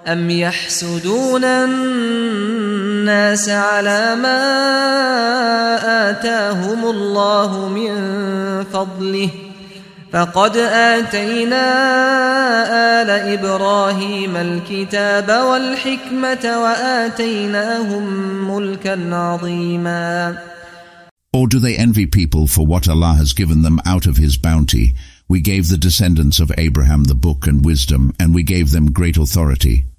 أم يحسدون الناس على ما آتاهم الله من فضله فقد آتينا آل إبراهيم الكتاب والحكمة وآتيناهم ملكا عظيما. Or do they envy people for what Allah has given them out of His bounty? We gave the descendants of Abraham the book and wisdom, and we gave them great authority.